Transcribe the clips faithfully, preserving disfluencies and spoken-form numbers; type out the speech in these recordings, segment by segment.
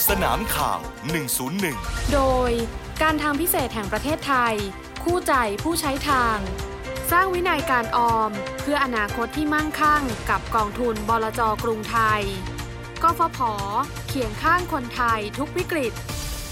สนามข่าวหนึ่งศูนย์หนึ่งโดยการทางพิเศษแห่งประเทศไทยคู่ใจผู้ใช้ทางสร้างวินัยการออมเพื่ออนาคตที่มั่งคั่งกับกองทุนบลจ.กรุงไทยกฟผ.เคียงข้างคนไทยทุกวิกฤต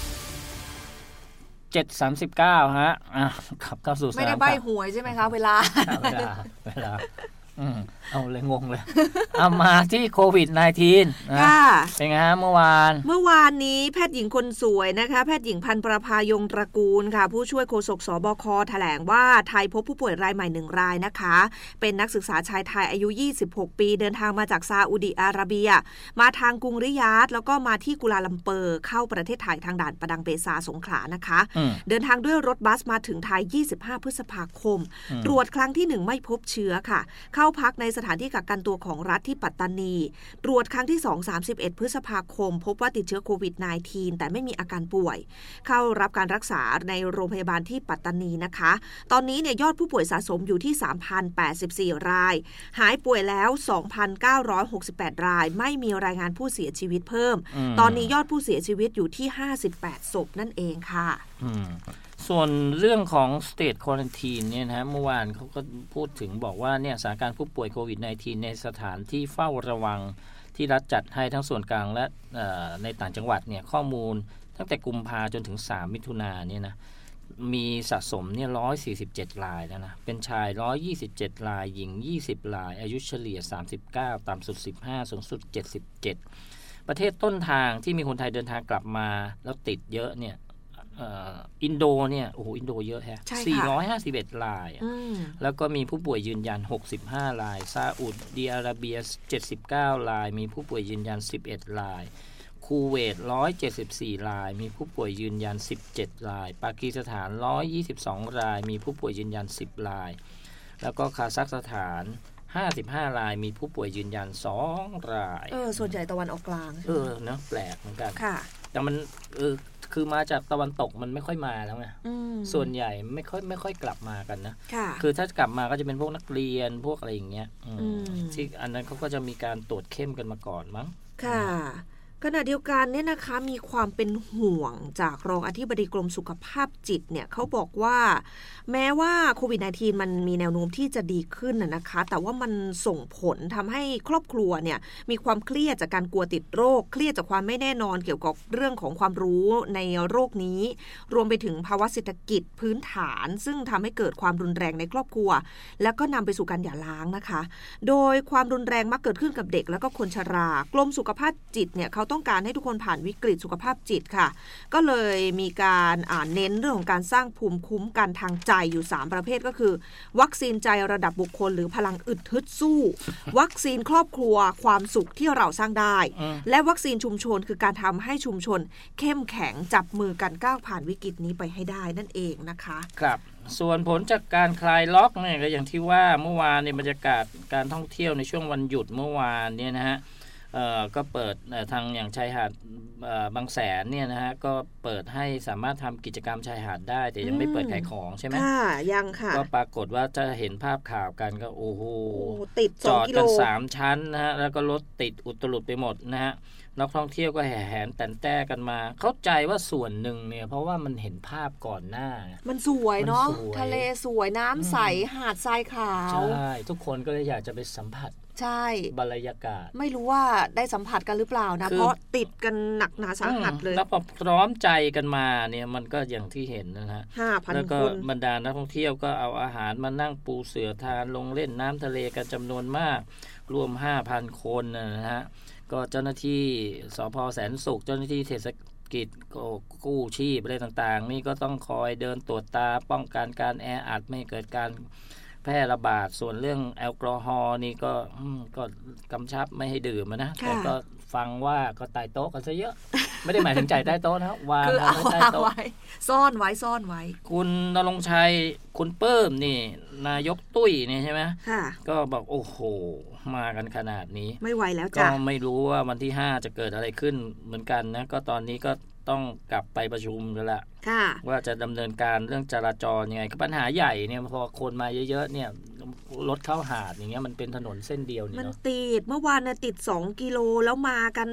เจ็ด สามสิบเก้าฮะอ่ะขับเข้าสู่สนามไม่ได้ใบหวยใช่ไหมคะเวลาเวลาเวลาอืมเอาเลยงงเลยเอามาที่โควิด สิบเก้า นะเป็นไงฮะเมื่อวานเมื่อวานนี้แพทย์หญิงคนสวยนะคะแพทย์หญิงพันประภายงตระกูลค่ะผู้ช่วยโฆษกสบคแถลงว่าไทยพบผู้ป่วยรายใหม่หนึ่งรายนะคะเป็นนักศึกษาชายไทยอายุยี่สิบหกปีเดินทางมาจากซาอุดิอาระเบียมาทางกรุงริยาดแล้วก็มาที่กุลาลัมเปอร์เข้าประเทศไทยทางด่านประดังเบซาสงขลานะคะเดินทางด้วยรถบัสมาถึงไทยยี่สิบห้าพฤษภาคมตรวจครั้งที่หนึ่งไม่พบเชื้อค่ะเข้าพักในสถานที่กักกันตัวของรัฐที่ปัตตานีตรวจครั้งที่สอง สามสิบเอ็ดพฤษภาคมพบว่าติดเชื้อโควิด สิบเก้า แต่ไม่มีอาการป่วยเข้ารับการรักษาในโรงพยาบาลที่ปัตตานีนะคะตอนนี้เนี่ยยอดผู้ป่วยสะสมอยู่ที่ สามพันแปดสิบสี่ รายหายป่วยแล้ว สองพันเก้าร้อยหกสิบแปด รายไม่มีรายงานผู้เสียชีวิตเพิ่มตอนนี้ยอดผู้เสียชีวิตอยู่ที่ห้าสิบแปดศพนั่นเองค่ะส่วนเรื่องของ State Quarantine เนี่ยนะฮะเมื่อวานเขาก็พูดถึงบอกว่าเนี่ยสถานการณ์ผู้ป่วยโควิด สิบเก้า ในสถานที่เฝ้าระวังที่รัฐจัดให้ทั้งส่วนกลางและในต่างจังหวัดเนี่ยข้อมูลตั้งแต่กุมภาจนถึงสามมิถุนายนเนี่ยนะมีสะสมเนี่ยหนึ่งร้อยสี่สิบเจ็ดรายแล้วนะเป็นชายหนึ่งร้อยยี่สิบเจ็ดรายหญิงยี่สิบรายอายุเฉลี่ยสามสิบเก้าต่ำสุดสิบห้าสูงสุดเจ็ดสิบเจ็ดประเทศต้นทางที่มีคนไทยเดินทางกลับมาแล้วติดเยอะเนี่ยอินโดเนี่ยโอ้โหอินโดเยอะแฮะสี่ร้อยห้าสิบเอ็ดรายแล้วก็มีผู้ป่วยยืนยันหกสิบห้ารายซาอุดิอาระเบียเจ็ดสิบเก้ารายมีผู้ป่วยยืนยันสิบเอ็ดรายคูเวตหนึ่งร้อยเจ็ดสิบสี่รายมีผู้ป่วยยืนยันสิบเจ็ดรายปากีสถานหนึ่งร้อยยี่สิบสองรายมีผู้ป่วยยืนยันสิบรายแล้วก็คาซัคสถานห้าสิบห้ารายมีผู้ป่วยยืนยันสองรายเออส่วนใหญ่ตะวันออกกลางเออเนาะแปลกเหมือนกันค่ะแต่มันเออคือมาจากตะวันตกมันไม่ค่อยมาแล้วไงส่วนใหญ่ไม่ค่อยไม่ค่อยกลับมากันนะคือถ้ากลับมาก็จะเป็นพวกนักเรียนพวกอะไรอย่างเงี้ยที่อันนั้นเขาก็จะมีการตรวจเข้มกันมาก่อนมั้งค่ะขณะเดียวกันเนี่ยนะคะมีความเป็นห่วงจากรองอธิบดีกรมสุขภาพจิตเนี่ยเขาบอกว่าแม้ว่าโควิด สิบเก้า มันมีแนวโน้มที่จะดีขึ้นนะคะแต่ว่ามันส่งผลทำให้ครอบครัวเนี่ยมีความเครียดจากการกลัวติดโรคเครียดจากความไม่แน่นอนเกี่ยวกับเรื่องของความรู้ในโรคนี้รวมไปถึงภาวะเศรษฐกิจพื้นฐานซึ่งทำให้เกิดความรุนแรงในครอบครัวแล้วก็นำไปสู่การหย่าร้างนะคะโดยความรุนแรงมักเกิดขึ้นกับเด็กแล้วก็คนชรากรมสุขภาพจิตเนี่ยเขาต้องการให้ทุกคนผ่านวิกฤตสุขภาพจิตค่ะก็เลยมีการเน้นเรื่องของการสร้างภูมิคุ้มกันทางใจอยู่สามประเภทก็คือวัคซีนใจระดับบุคคลหรือพลังอึดฮึดสู้วัคซีนครอบครัวความสุขที่เราสร้างได้และวัคซีนชุมชนคือการทำให้ชุมชนเข้มแข็งจับมือกันก้าวผ่านวิกฤตนี้ไปให้ได้นั่นเองนะคะครับส่วนผลจากการคลายล็อกเนี่ยก็อย่างที่ว่าเมื่อวานในบรรยากาศการท่องเที่ยวในช่วงวันหยุดเมื่อวานเนี่ยนะฮะเอ่อก็เปิดทางอย่างชายหาดบางแสนเนี่ยนะฮะก็เปิดให้สามารถทำกิจกรรมชายหาดได้แต่ยังไม่เปิดขายของใช่ไหมค่ะยังค่ะก็ปรากฏว่าจะเห็นภาพข่าวกันก็โอ้โหติดจอดกันสามชั้นนะฮะแล้วก็รถติดอุตลุดไปหมดนะฮะนักท่องเที่ยวก็แห่แหนแต่นแต้กันมาเข้าใจว่าส่วนหนึ่งเนี่ยเพราะว่ามันเห็นภาพก่อนหน้ามันสวยเนาะทะเลสวยน้ำใสหาดทรายขาวใช่ทุกคนก็เลยอยากจะไปสัมผัสใช่บรรยากาศไม่รู้ว่าได้สัมผัสกันหรือเปล่านะเพราะติดกันหนักหนาสาหัสเลยแล้วพอพร้อมใจกันมาเนี่ยมันก็อย่างที่เห็นนะฮะแล้วก็บรรดานักท่องเที่ยวก็เอาอาหารมานั่งปูเสื่อทานลงเล่นน้ำทะเลกันจำนวนมากรวม ห้าพัน คนนะฮะก็เจ้าหน้าที่สภ.แสนสุขเจ้าหน้าที่เทศกิจกู้ชีพอะไรต่างๆนี่ก็ต้องคอยเดินตรวจตาป้องกันการแออัดไม่เกิดการแพร่ระบาดส่วนเรื่องแอลกอฮอล์นี่ก็ก็กำชับไม่ให้ดื่มนะแต่ก็ฟังว่าก็ตายโต๊ะกันซะเยอะไม่ได้หมายถึงใจใต้โต๊ะนะวางไว้ใต้โต๊ะซ่อนไว้ซ่อนไว้คุณณรงค์ชัยคุณเปิ้มนี่นายกตุ้ยนี่ใช่ไหมก็บอกโอ้โหมากันขนาดนี้ไม่ไหวแล้วจ้ะก็ไม่รู้ว่าวันที่ห้าจะเกิดอะไรขึ้นเหมือนกันนะก็ตอนนี้ก็ต้องกลับไปประชุมกันละว่าจะดำเนินการเรื่องจราจรยังไงปัญหาใหญ่เนี่ยพอคนมาเยอะๆเนี่ยรถเข้าหาดอย่างเงี้ยมันเป็นถนนเส้นเดียวเนี่ยมันติดเมื่อวานน่ะติดสองกิโลแล้วมากันแบบค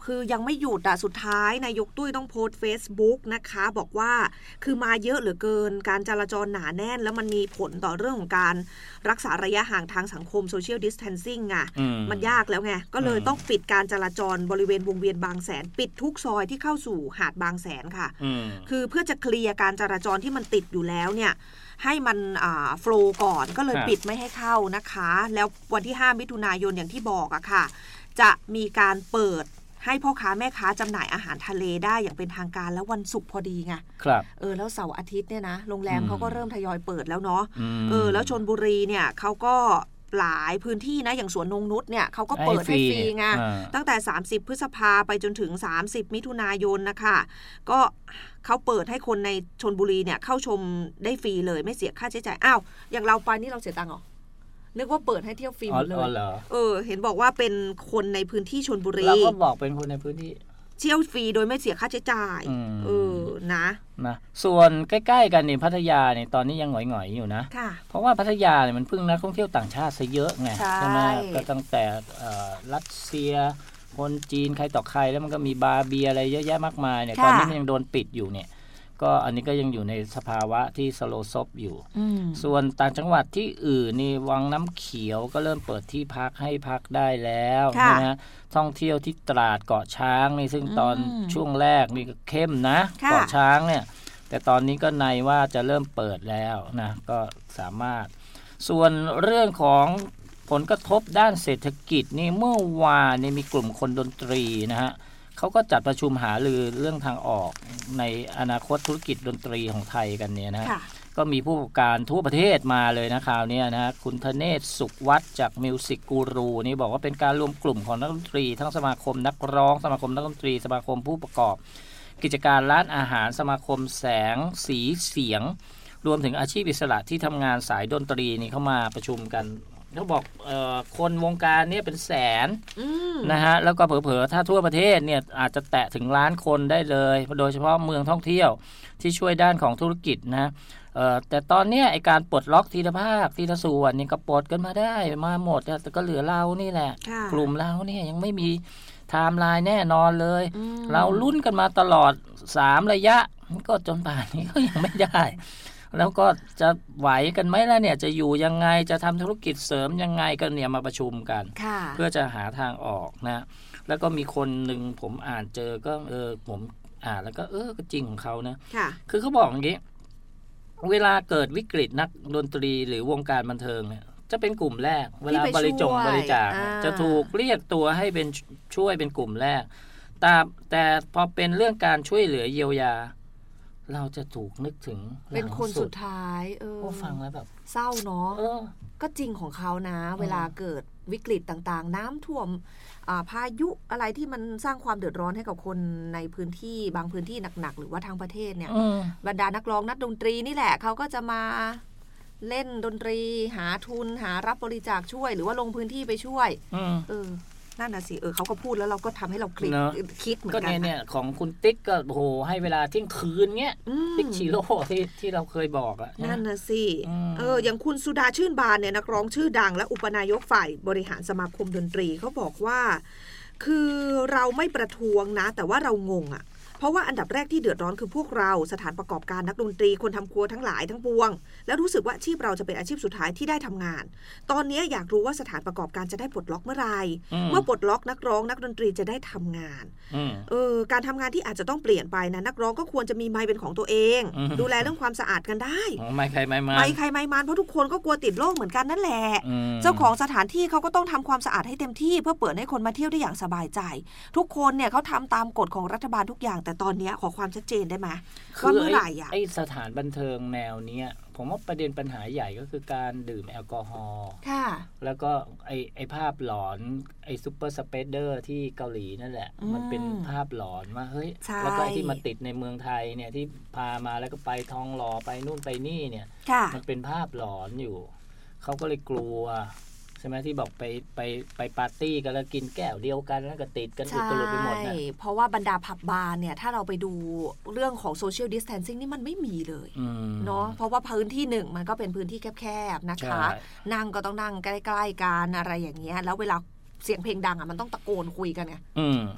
คือยังไม่หยุดอ่ะสุดท้ายนายกตุ้ยต้องโพสต์ Facebook นะคะบอกว่าคือมาเยอะเหลือเกินการจราจรหนาแน่นแล้วมันมีผลต่อเรื่องของการรักษาระยะห่างทางสังคม Social Distancing อ่ะ ม, มันยากแล้วไงก็เลยต้องปิดการจราจรบริเวณวงเวียนบางแสนปิดทุกซอยที่เข้าสู่หาดบางแสนค่ะคือเพื่อจะเคลียร์การจราจรที่มันติดอยู่แล้วเนี่ยให้มันอ่าโฟลว์ก่อนก็เลยปิดไม่ให้เข้านะคะแล้ววันที่ห้ามิถุนายนอย่างที่บอกอะค่ะจะมีการเปิดให้พ่อค้าแม่ค้าจำหน่ายอาหารทะเลได้อย่างเป็นทางการแล้ววันศุกร์พอดีไงครับเออแล้วเสาร์อาทิตย์เนี่ยนะโรงแรมเขาก็เริ่มทยอยเปิดแล้วเนาะเออแล้วชลบุรีเนี่ยเขาก็หลายพื้นที่นะอย่างสวนนงนุชเนี่ยเขาก็เปิดให้ฟรีไงตั้งแต่สามสิบพฤษภาไปจนถึงสามสิบมิถุนายนนะคะก็เขาเปิดให้คนในชลบุรีเนี่ยเข้าชมได้ฟรีเลยไม่เสียค่าใช้จ่ายอ้าวอย่างเราไปนี่เราเสียตังค์เหรอนึกว่าเปิดให้เที่ยวฟรีหมดเลยเออเห็นบอกว่าเป็นคนในพื้นที่ชลบุรีเราก็บอกเป็นคนในพื้นที่เที่ยวฟรีโดยไม่เสียค่าใช้จ่ายเออนะนะส่วนใกล้ๆกันนี่พัทยาเนี่ยตอนนี้ยังหงอยๆอยู่นะเพราะว่าพัทยาเนี่ยมันพึ่งนักท่องเที่ยวต่างชาติซะเยอะไงใช่ไหมก็ตั้งแต่รัสเซียคนจีนใครต่อใครแล้วมันก็มีบาร์เบียอะไรเยอะแยะมากมายเนี่ยตอนนี้มันยังโดนปิดอยู่เนี่ยก็อันนี้ก็ยังอยู่ในสภาวะที่สโลว์ซบอยู่ส่วนต่างจังหวัดที่อื่นนี่วังน้ำเขียวก็เริ่มเปิดที่พักให้พักได้แล้วนะท่องเที่ยวที่ตราดเกาะช้างนี่ซึ่งตอนช่วงแรกนี่ก็เข้มนะเกาะช้างเนี่ยแต่ตอนนี้ก็ในว่าจะเริ่มเปิดแล้วนะก็สามารถส่วนเรื่องของผลกระทบด้านเศรษฐกิจนี่เมื่อวานนี่มีกลุ่มคนดนตรีนะฮะเขาก็จัดประชุมหารือเรื่องทางออกในอนาคตธุรกิจดนตรีของไทยกันเนี่ยนะก็มีผู้ประกอบการทั่วประเทศมาเลยนะคราวนี้นะคุณธเนศสุขวัฒน์จากมิวสิกกูรูนี่บอกว่าเป็นการรวมกลุ่มของนักดนตรีทั้งสมาคมนักร้องสมาคมนักดนตรีสมาคมผู้ประกอบกิจการร้านอาหารสมาคมแสงสีเสียงรวมถึงอาชีพอิสระที่ทำงานสายดนตรีนี่เข้ามาประชุมกันเขาบอกเอ่อคนวงการนี้เป็นแสนนะฮะแล้วก็เผลอๆถ้าทั่วประเทศเนี่ยอาจจะแตะถึงล้านคนได้เลยโดยเฉพาะเมืองท่องเที่ยวที่ช่วยด้านของธุรกิจนะเอ่อแต่ตอนนี้ไอ้การปลดล็อกทีละภาคทีละส่วนนี่ก็ปลดกันมาได้มาหมดแต่ก็เหลือเรานี่แหละกลุ่มเราเนี่ยยังไม่มีไทม์ไลน์แน่นอนเลยเราลุ้นกันมาตลอดสามระยะก็จนป่านนี้ก็ยังไม่ได้แล้วก็จะไหวกันไหมล่ะเนี่ยจะอยู่ยังไงจะทำธุรกิจเสริมยังไงกันเนี่ยมาประชุมกันเพื่อจะหาทางออกนะแล้วก็มีคนหนึ่งผมอ่านเจอก็เออผมอ่านแล้วก็เออก็จริงของเขานะคือเขาบอกอย่างนี้เวลาเกิดวิกฤตนักดนตรีหรือวงการบันเทิงเนี่ยจะเป็นกลุ่มแรกเวลาบริจงบริจาคจะถูกเรียกตัวให้เป็นช่วยเป็นกลุ่มแรกแต่แต่พอเป็นเรื่องการช่วยเหลือเยียวยาเราจะถูกนึกถึงเป็นคนสุดท้ายเออฟังแล้วแบบเศร้าเนาะก็จริงของเขานะเวลาเกิดวิกฤตต่างๆน้ำท่วมพายุอะไรที่มันสร้างความเดือดร้อนให้กับคนในพื้นที่บางพื้นที่หนักๆหรือว่าทางประเทศเนี่ยบรรดานักร้องนักดนตรีนี่แหละเขาก็จะมาเล่นดนตรีหาทุนหารับบริจาคช่วยหรือว่าลงพื้นที่ไปช่วยเออนั่นน่ะสิเออเขาก็พูดแล้วเราก็ทำให้เราคิดคิดเหมือนกันก็เนี่ยเนี่ยของคุณติ๊กก็โอ้โหให้เวลาเที่ยงคืนเงี้ยติ๊กชิโร่ที่ที่เราเคยบอกอ่ะนั่นน่ะสิเอออย่างคุณสุดาชื่นบานเนี่ยนักร้องชื่อดังและอุปนายกฝ่ายบริหารสมาคมดนตรีเขาบอกว่าคือเราไม่ประท้วงนะแต่ว่าเรางงอ่ะเพราะว่าอันดับแรกที่เดือดร้อนคือพวกเราสถานประกอบการนักดนตรีคนทำครัวทั้งหลายทั้งปวงแล้วรู้สึกว่าอาชีพเราจะเป็นอาชีพสุดท้ายที่ได้ทำงานตอนนี้อยากรู้ว่าสถานประกอบการจะได้ปลดล็อกเมื่อไหร่เมื่อปลดล็อกนักร้องนักดนตรีจะได้ทำงานเออการทำงานที่อาจจะต้องเปลี่ยนไปนะนักร้องก็ควรจะมีไมค์เป็นของตัวเองดูแลเรื่องความสะอาดกันได้ไมค์ใครไมค์มันไมค์ใครไมค์มันเพราะทุกคนก็กลัวติดโรคเหมือนกันนั่นแหละเจ้าของสถานที่เขาก็ต้องทำความสะอาดให้เต็มที่เพื่อเปิดให้คนมาเที่ยวได้อย่างสบายใจทุกคนเนี่ยเขาทำตามกฎของรัฐบาลทุกอย่างแต่ตอนนี้ขอความชัดเจนได้ไหมว่าเมื่อไหร่อ่ะไอสถานบันเทิงแนวเนี้ยผมว่าประเด็นปัญหาใหญ่ก็คือการดื่มแอลกอฮอล์ค่ะแล้วก็ไอไอภาพหลอนไอซูเปอร์สเปเดอร์ที่เกาหลีนั่นแหละมันเป็นภาพหลอนว่าเฮ้ยแล้วก็ที่มาติดในเมืองไทยเนี่ยที่พามาแล้วก็ไปทองหล่อไปนู่นไปนี่เนี่ยมันเป็นภาพหลอนอยู่เขาก็เลยกลัวใช่ไหมที่บอกไปไปไปปาร์ตี้กันแล้วกินแก้วเดียวกันแล้วก็ติดกันอุตลุดไปหมดนะเพราะว่าบรรดาผับบาร์เนี่ยถ้าเราไปดูเรื่องของโซเชียลดิสแทนซิ่งนี่มันไม่มีเลยเนาะเพราะว่าพื้นที่หนึ่งมันก็เป็นพื้นที่แคบๆนะคะนั่งก็ต้องนั่งใกล้ๆกันอะไรอย่างเงี้ยแล้วเวลาเสียงเพลงดังอ่ะมันต้องตะโกนคุยกันไง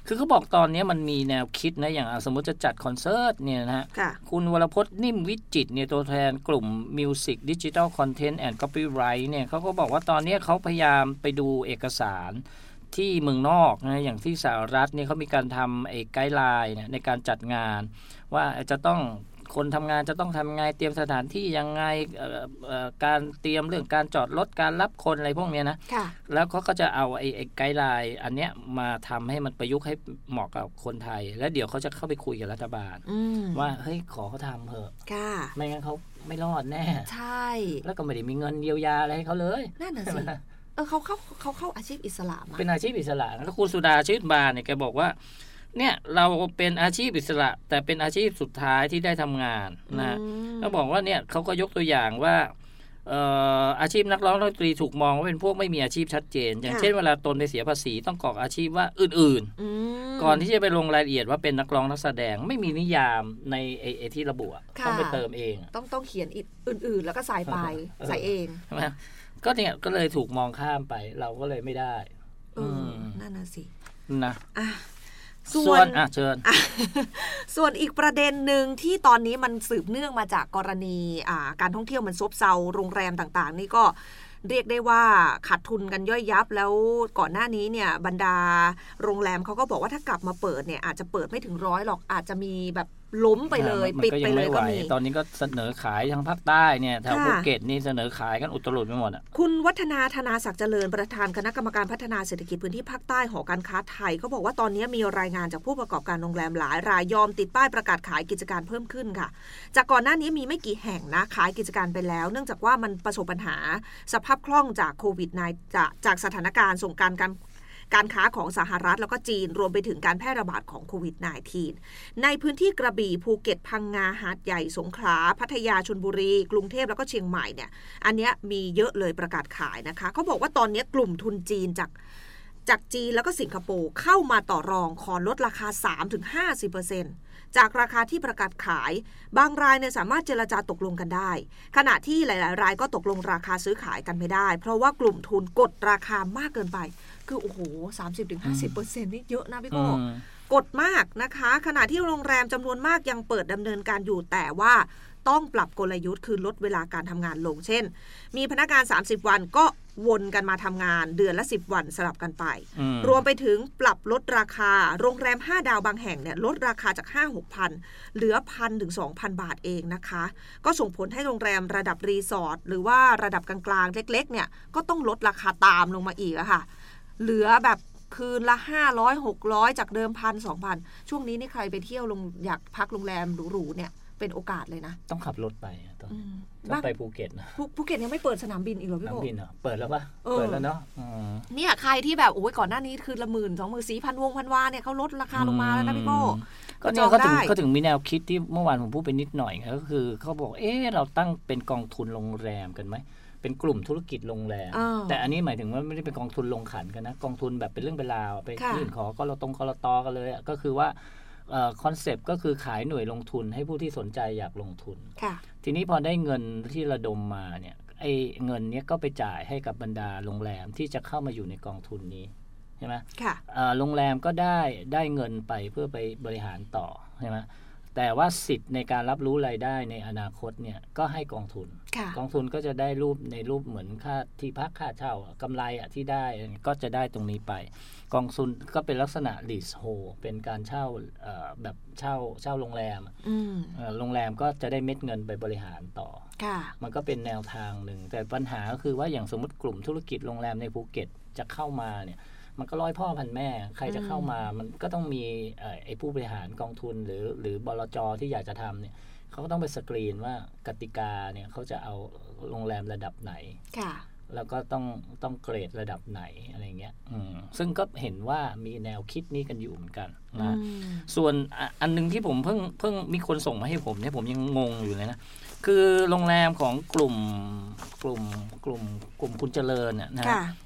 คือเขาบอกตอนนี้มันมีแนวคิดนะอย่างสมมติจะจัดคอนเสิร์ตเนี่ยนะฮะคุณวรพจน์นิ่มวิจิตรเนี่ยตัวแทนกลุ่ม Music Digital Content and Copyright เนี่ยเขาก็บอกว่าตอนนี้เขาพยายามไปดูเอกสารที่เมืองนอกนะอย่างที่สหรัฐเนี่ยเขามีการทำไอ้ไกด์ไลน์เนี่ยในการจัดงานว่าจะต้องคนทำงานจะต้องทำไงเตรียมสถานที่ยังไงการเตรียมเรื่องการจอดรถการรับคนอะไรพวกนี้นะแล้วเขาก็จะเอาไอ้ไอ้ไกด์ไลน์อันเนี้ยมาทำให้มันประยุกต์ให้เหมาะกับคนไทยแล้วเดี๋ยวเขาจะเข้าไปคุยกับรัฐบาลว่าเฮ้ยขอเขาทำเถอะไม่งั้นเขาไม่รอดแน่ใช่แล้วก็ไม่ได้มีเงินเยียวยาอะไรให้เขาเลยนั่นน่ะสิเออเขาเข้าเขาเข้าอาชีพอิสระมาเป็นอาชีพอิสระแล้วคุณสุดาชื่นบานเนี่ยแกบอกว่าเนี่ยเราเป็นอาชีพอิสระแต่เป็นอาชีพสุดท้ายที่ได้ทำงานนะเขาบอกว่าเนี่ยเขาก็ยกตัวอย่างว่าเอ่ออาชีพนักร้องดนตรีถูกมองว่าเป็นพวกไม่มีอาชีพชัดเจนอย่างเช่นเวลาตนไปเสียภาษีต้องกรอกอาชีพว่าอื่นๆก่อนที่จะไปลงรายละเอียดว่าเป็นนักร้องนักแสดงไม่มีนิยามในไอ้ไอ้ที่ระบุต้องไปเติมเองต้องต้องเขียนอื่นๆแล้วก็ใส่ไปใส่เองใช่ไหมก็เนี่ยก็เลยถูกมองข้ามไปเราก็เลยไม่ได้อืมนั่นน่ะสินะอ่ะส่วนอ่ะเชิญส่วนอีกประเด็นหนึ่งที่ตอนนี้มันสืบเนื่องมาจากกรณีอ่าการท่องเที่ยวมันซบเซาโรงแรมต่างๆนี่ก็เรียกได้ว่าขาดทุนกันย่อยยับแล้วก่อนหน้านี้เนี่ยบรรดาโรงแรมเขาก็บอกว่าถ้ากลับมาเปิดเนี่ยอาจจะเปิดไม่ถึงร้อยหรอกอาจจะมีแบบล้มไปเลยปิดไปเลยก็มีตอนนี้ก็เสนอขายทางภาคใต้เนี่ยแถวภูเก็ตนี่เสนอขายกันอุตลุดไปหมดอ่ะคุณวัฒนาธนาศักดิ์เจริญประธานคณะกรรมการพัฒนาเศรษฐกิจพื้นที่ภาคใต้หอการค้าไทยเขาบอกว่าตอนนี้มีรายงานจากผู้ประกอบการโรงแรมหลายรายยอมติดป้ายประกาศขายกิจการเพิ่มขึ้นค่ะจากก่อนหน้านี้มีไม่กี่แห่งนะขายกิจการไปแล้วเนื่องจากว่ามันประสบปัญหาสภาพคล่องจากโควิด สิบเก้า จากจากสถานการณ์สงกรานต์การการค้าของสหรัฐแล้วก็จีนรวมไปถึงการแพร่ระบาดของโควิด สิบเก้า ในพื้นที่กระบี่ภูเก็ตพังงาหาดใหญ่สงขลาพัทยาชลบุรีกรุงเทพแล้วก็เชียงใหม่เนี่ยอันเนี้ยมีเยอะเลยประกาศขายนะคะเขาบอกว่าตอนนี้กลุ่มทุนจีนจากจากจีนแล้วก็สิงคโปร์เข้ามาต่อรองขอลดราคา สามถึงห้าสิบเปอร์เซ็นต์ จากราคาที่ประกาศขายบางรายเนี่ยสามารถเจรจาตกลงกันได้ขณะที่หลายๆรายก็ตกลงราคาซื้อขายกันไม่ได้เพราะว่ากลุ่มทุนกดราคามากเกินไปคือโอ้โห สามสิบถึงห้าสิบเปอร์เซ็นต์ นี่เยอะนะพี่โก้กดมากนะคะขณะที่โรงแรมจำนวนมากยังเปิดดำเนินการอยู่แต่ว่าต้องปรับกลยุทธ์คือลดเวลาการทำงานลงเช่นมีพนักงานสามสิบวันก็วนกันมาทำงานเดือนละสิบวันสลับกันไปรวมไปถึงปรับลดราคาโรงแรมห้าดาวบางแห่งเนี่ยลดราคาจาก ห้าหกพัน เหลือ หนึ่งพัน ถึง สองพัน บาทเองนะคะก็ส่งผลให้โรงแรมระดับรีสอร์ทหรือว่าระดับกลางๆเล็กๆเนี่ยก็ต้องลดราคาตามลงมาอีกอะค่ะเหลือแบบคืนละห้าร้อย หกร้อยจากเดิม หนึ่งพัน สองพัน ช่วงนี้นี่ใครไปเที่ยวลงอยากพักโรงแรมหรูๆเนี่ยเป็นโอกาสเลยนะต้องขับรถไปตอนต้องไปภูเก็ตนะภูเก็ตยังไม่เปิดสนามบินอีกเหรอพี่โก้สนามบินเหรอเปิดแล้วปะเปิดแล้วเนาะเนี่ยใครที่แบบโอ้ยก่อนหน้านี้คือละหมื่นสองหมื่นสี่พันวงพันวาเนี่ยเขาลดราคาลงมาแล้วนะพี่โก้ก็เนี่ยก็ถึงก็ถึงมีแนวคิดที่เมื่อวานผมพูดไปนิดหน่อยก็คือเขาบอกเอ๊ะเราตั้งเป็นกองทุนโรงแรมกันไหมเป็นกลุ่มธุรกิจโรงแรมแต่อันนี้หมายถึงว่าไม่ได้เป็นกองทุนลงขันกันนะกองทุนแบบเป็นเรื่องเป็นราวไปยื่นขอก็เราตรงกลตกันเลยก็คือว่าคอนเซปต์ก็คือขายหน่วยลงทุนให้ผู้ที่สนใจอยากลงทุนทีนี้พอได้เงินที่ระดมมาเนี่ยไอ้เงินนี้ก็ไปจ่ายให้กับบรรดาโรงแรมที่จะเข้ามาอยู่ในกองทุนนี้ใช่ไหมโรงแรมก็ได้ได้เงินไปเพื่อไปบริหารต่อใช่ไหมแต่ว่าสิทธิ์ในการรับรู้รายได้ในอนาคตเนี่ยก็ให้กองทุนกองทุนก็จะได้รูปในรูปเหมือนค่าที่พักค่าเช่ากำไรอ่ะที่ได้ก็จะได้ตรงนี้ไปกองทุนก็เป็นลักษณะ leasehold เป็นการเช่าแบบเช่าเช่าโรงแรมโรงแรมก็จะได้เม็ดเงินไปบริหารต่อมันก็เป็นแนวทางหนึ่งแต่ปัญหาก็คือว่าอย่างสมมติกลุ่มธุรกิจโรงแรมในภูเก็ตจะเข้ามาเนี่ยมันก็ร้อยพ่อพันแม่ใครจะเข้ามามันก็ต้องมีไอ้ผู้บริหารกองทุนหรือหรือบลจ.ที่อยากจะทำเนี่ยเขาก็ต้องไปสกรีนว่ากติกาเนี่ยเขาจะเอาโรงแรมระดับไหนแล้วก็ต้องต้องเกรดระดับไหนอะไรเงี้ยซึ่งก็เห็นว่ามีแนวคิดนี้กันอยู่เหมือนกันนะส่วนอันนึงที่ผมเพิ่งเพิ่งมีคนส่งมาให้ผมเนี่ยผมยังงงอยู่เลยนะคือโรงแรมของกลุ่มกลุ่มกลุ่มกลุ่มคุณเจริญเนี่ยนะ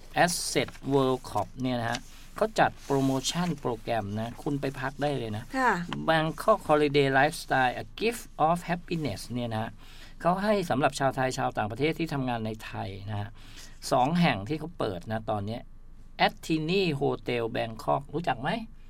Asset World Corp เนี่ยนะฮะเขาจัดโปรโมชั่นโปรแกรมนะคุณไปพักได้เลยนะ Bangkok Holiday Lifestyle A Gift of Happiness เนี่ยนะเขาให้สำหรับชาวไทยชาวต่างประเทศที่ทำงานในไทยนะฮะสองแห่งที่เขาเปิดนะตอนนี้ Attini Hotel Bangkok รู้จักไหม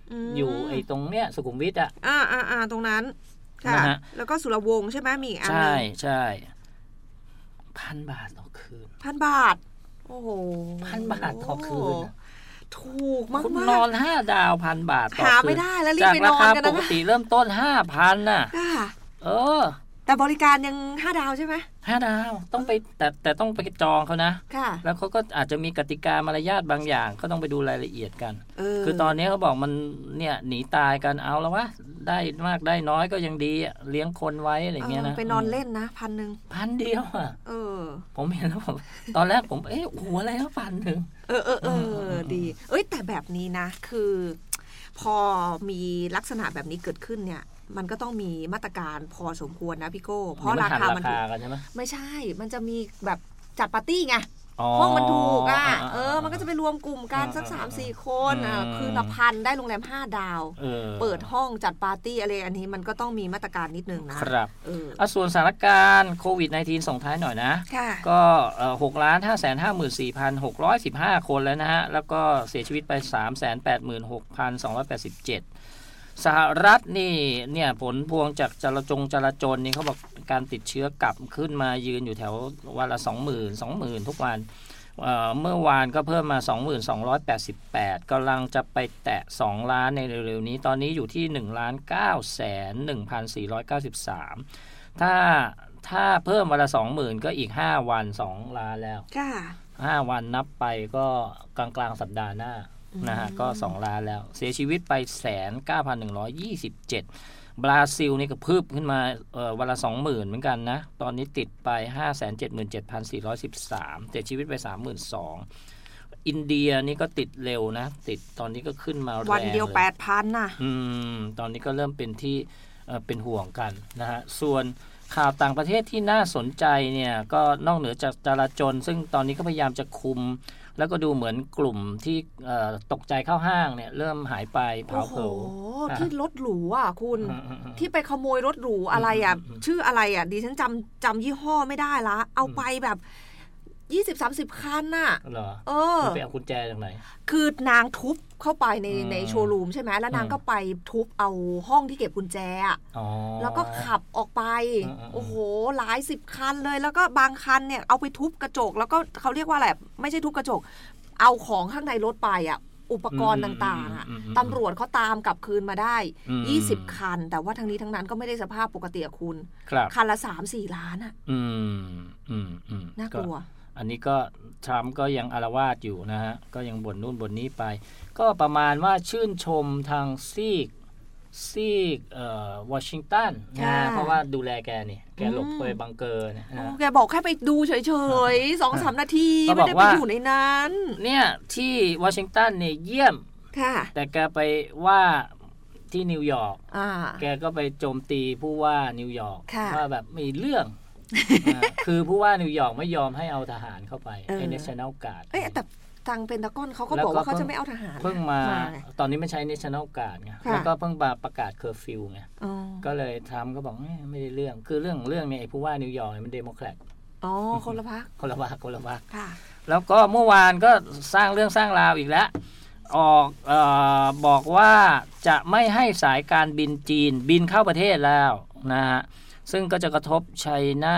อยู่ไอ้ตรงเนี้ยสุขุมวิทอ่ะอ่าอ่าอ่าตรงนั้นค่ะแล้วก็สุรวงศ์ใช่ไหมมีอีกอันนึงใช่ใช่พันบาทต่อคืนพันบาทโอ้โหพันบาทต่อคืนถูกมากๆคุณนอนห้าดาวพันบาทต่อคืนหาไม่ได้แล้วรีบไปนอนกันนะจากราคาปกติเริ่มต้นห้าพันน่ะเออแต่บริการยังห้าดาวใช่ไหมห้าดาวต้องไปแต่แต่ต้องไปจองเขานะค่ะแล้วเขาก็อาจจะมีกติกามารยาทบางอย่างก็ต้องไปดูรายละเอียดกันคือตอนนี้เขาบอกมันเนี่ยหนีตายกันเอาแล้ววะได้มากได้น้อยก็ยังดีเลี้ยงคนไว้อะไรเงี้ยนะไปนอนเล่นนะพันหนึ่งพันเดียวอ่ะเออผมเห็นแล้วผมตอนแรกผมเอ๊ะหัวอะไรแล้วพันหนึ่งเออเออเออดีเอ้ยแต่แบบนี้นะคือพอมีลักษณะแบบนี้เกิดขึ้นเนี่ยมันก็ต้องมีมาตรการพอสมควรนะพี่โก้เพราะราคามันถูกไม่ใช่มันจะมีแบบจัดปาร์ตี้ไงห้องมันถูกอ่ะเออมันก็จะไปรวมกลุ่มกันสัก สามสี่ คนอ่ะคืนละพันได้โรงแรมห้าดาวเปิดห้องจัดปาร์ตี้อะไรอันนี้มันก็ต้องมีมาตรการนิดนึงนะครับเออส่วนสถานการณ์โควิด สิบเก้า ส่งท้ายหน่อยนะก็หกล้านห้าแสนห้าหมื่นสี่พันหกร้อยสิบห้าคนแล้วนะฮะแล้วก็เสียชีวิตไป สามแสนแปดหมื่นหกพันสองร้อยแปดสิบเจ็ดสหรัฐนี่เนี่ยผลพวงจากจราจงจราจรนี่เขาบอกการติดเชื้อกลับขึ้นมายืนอยู่แถววันละ สองหมื่น สองหมื่น ทุกวัน เอ่อเมื่อวานก็เพิ่มมา สองพันสองร้อยแปดสิบแปด กำลังจะไปแตะสองล้านในเร็วๆนี้ตอนนี้อยู่ที่ หนึ่งล้านเก้าแสนหนึ่งพันสี่ร้อยเก้าสิบสาม ถ้าถ้าเพิ่มวันละ สองหมื่น ก็อีกห้าวันสองล้านแล้วค่ะห้าวันนับไปก็กลางๆสัปดาห์หน้านะฮะก็สองล้านแล้วเสียชีวิตไป หนึ่งแสนเก้าพันหนึ่งร้อยยี่สิบเจ็ด บราซิลนี่ก็พึบขึ้นมาเอ่อวันละ สองหมื่น เหมือนกันนะตอนนี้ติดไป ห้าแสนเจ็ดหมื่นเจ็ดพันสี่ร้อยสิบสาม เสียชีวิตไป สามหมื่นสองพัน อินเดียนี่ก็ติดเร็วนะติดตอนนี้ก็ขึ้นมาแรงวันเดียว แปดพัน น่ะอืมตอนนี้ก็เริ่มเป็นที่เอ่อเป็นห่วงกันนะฮะส่วนข่าวต่างประเทศที่น่าสนใจเนี่ยก็นอกเหนือจากจราจรซึ่งตอนนี้ก็พยายามจะคุมแล้วก็ดูเหมือนกลุ่มที่ตกใจเข้าห้างเนี่ยเริ่มหายไปเผาเผาที่รถหรูอ่ะคุณที่ไปขโมยรถหรูอะไรอ่ะชื่ออะไรอ่ะดิฉันจำจำยี่ห้อไม่ได้ละเอาไปแบบยี่สิบ สามสิบ คันน่ะเหรอเออไปเอากุญแจจากไหนคือนางทุบเข้าไปในในโชว์รูมใช่ไหมแล้วนางก็ไปทุบเอาห้องที่เก็บกุญแจแล้วก็ขับออกไปโอ้โหหลายสิบคันเลยแล้วก็บางคันเนี่ยเอาไปทุบกระจกแล้วก็เขาเรียกว่าอะไรไม่ใช่ทุบกระจกเอาของข้างในรถไปอ่ะอุปกรณ์ต่างๆอ่ะตำรวจเขาตามกลับคืนมาได้ยี่สิบคันแต่ว่าทั้งนี้ทั้งนั้นก็ไม่ได้สภาพปกติคุณคันละ สามสี่ ล้านอ่ะอืมอืมอืมน่ากลัวอันนี้ก็ทรัมป์ก็ยังอาละวาดอยู่นะฮะก็ยังบ่นนู่นบ่นนี้ไปก็ประมาณว่าชื่นชมทางซีกซีกเอ่อวอชิงตันนะเพราะว่าดูแลแกนี่แกหลบไปบังเกอร์เนี่ยแกบอกแค่ไปดูเฉยๆ สองสาม นาทีไม่ได้ไปอยู่ในนั้นเนี่ยที่วอชิงตันเนี่ยเยี่ยมแต่แกไปว่าที่นิวยอร์กแกก็ไปโจมตีผู้ว่านิวยอร์กว่าแบบมีเรื่องคือผู้ว่านิวยอร์กไม่ยอมให้เอาทหารเข้าไปไอ้ National Guard เอ้ยแต่ทางเพนทากอนเขาก็บอกว่าเขาจะไม่เอาทหารเพิ่งมาตอนนี้ไม่ใช้ National Guard ไงแล้วก็เพิ่งมาประกาศเคอร์ฟิวไงก็เลยทรัมป์ก็บอกไม่ได้เรื่องคือเรื่องเรื่องเนี่ยไอ้ผู้ว่านิวยอร์กมันเดโมแครตอ๋อคนละพรรคคนละพรรคคนละพรรคแล้วก็เมื่อวานก็สร้างเรื่องสร้างราวอีกแล้วออกเอ่อบอกว่าจะไม่ให้สายการบินจีนบินเข้าประเทศแล้วนะฮะซึ่งก็จะกระทบ China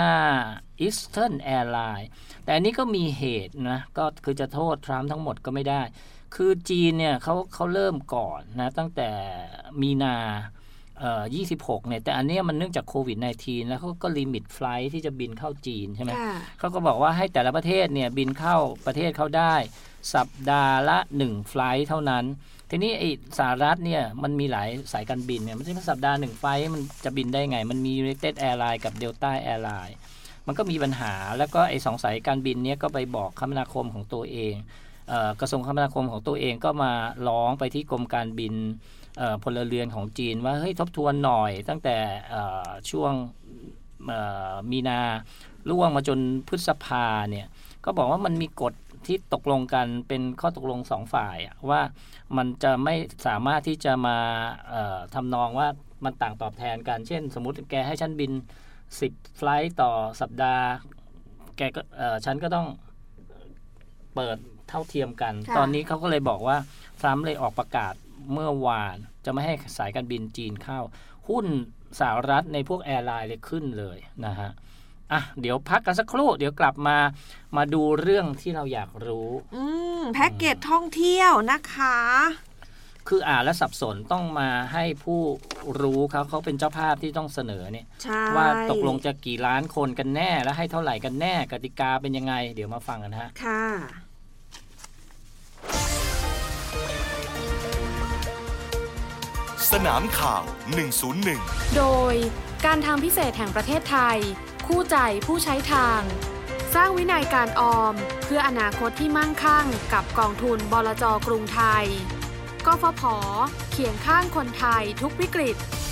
Eastern Airlines แต่อันนี้ก็มีเหตุนะก็คือจะโทษทรัมป์ทั้งหมดก็ไม่ได้คือจีนเนี่ยเขาเขาเริ่มก่อนนะตั้งแต่มีนาเอ่อยี่สิบหกเนี่ยแต่อันนี้มันเนื่องจากโควิด สิบเก้า แล้วเขาก็ลิมิตไฟลท์ที่จะบินเข้าจีนใช่ไหมเขาก็บอกว่าให้แต่ละประเทศเนี่ยบินเข้าประเทศเขาได้สัปดาห์ละหนึ่งไฟลท์เท่านั้นทีนี้ไอ้สหรัฐเนี่ยมันมีหลายสายการบินเนี่ยมันจะเป็นสัปดาห์หนึ่งไฟล์มันจะบินได้ไงมันมี United Airlines กับ Delta Airlines มันก็มีปัญหาแล้วก็ไอ้สองสายการบินเนี้ยก็ไปบอกคมนาคมของตัวเองเอ่อกระทรวงคมนาคมของตัวเองก็มาร้องไปที่กรมการบินเอ่อพลเรือนของจีนว่าเฮ้ยทบทวนหน่อยตั้งแต่เอ่อช่วงเอ่อมีนาล่วงมาจนพฤษภาเนี่ยก็บอกว่ามันมีกฎที่ตกลงกันเป็นข้อตกลงสองฝ่ายว่ามันจะไม่สามารถที่จะมาเอ่อทำนองว่ามันต่างตอบแทนกันเช่นสมมุติแกให้ฉันบินสิบไฟลท์ต่อสัปดาห์แกก็เอ่อฉันก็ต้องเปิดเท่าเทียมกันตอนนี้เขาก็เลยบอกว่าทรัมป์เลยออกประกาศเมื่อวานจะไม่ให้สายการบินจีนเข้าหุ้นสหรัฐในพวกแอร์ไลน์เลยขึ้นเลยนะฮะอ่ะเดี๋ยวพักกันสักครู่เดี๋ยวกลับมามาดูเรื่องที่เราอยากรู้อืมแพ็กเกจท่องเที่ยวนะคะคืออ่านแล้วสับสนต้องมาให้ผู้รู้เขาเขาเป็นเจ้าภาพที่ต้องเสนอเนี่ยว่าตกลงจะกี่ล้านคนกันแน่และให้เท่าไหร่กันแน่กติกาเป็นยังไงเดี๋ยวมาฟังกันฮะค่ะสนามข่าวหนึ่งศูนย์หนึ่งโดยการทางพิเศษแห่งประเทศไทยคู่ใจผู้ใช้ทางสร้างวินัยการออมเพื่ออนาคตที่มั่งคั่งกับกองทุนบลจ.กรุงไทยกฟผ.เคียงข้างคนไทยทุกวิกฤต